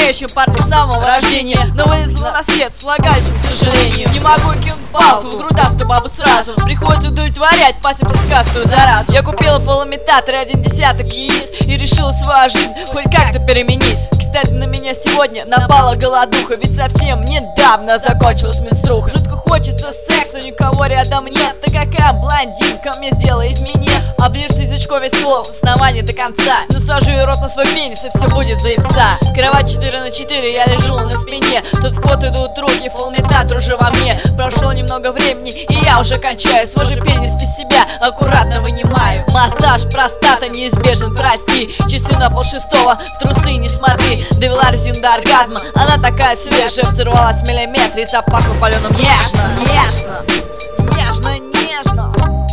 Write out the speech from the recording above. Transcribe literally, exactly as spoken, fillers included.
умеющим парнем с самого рождения, но вылезла на свет с влагалищем, к сожалению. Не могу кинуть палку в грудастую бабу сразу, приходится удовлетворять пасемся сказкую за раз. Я купила фалоимитатор и один десяток яиц и решила свою жизнь хоть как-то переменить. Кстати, на меня сегодня напала голодуха, ведь совсем недавно закончилась менструха. Жутко хочется секса, никого рядом нет. Да какая блондинка мне сделает меня? Оближь язычком весь ствол с основания до конца. Насажу ей рот на свой пенис, и все будет заебца. Кровать четыре на четыре, я лежу на спине. Тут в ход идут руки, фалоимитатор уже во мне. Прошло немного времени, и я уже кончаю. Свой же пенис из себя аккуратно вынимаю. Массаж простата неизбежен, прости. Часы на полшестого, в трусы не смотри. Довела резину до оргазма, она такая свежая. Взорвалась в миллиметре и запахла паленым нежно. Нежно, нежно, нежно.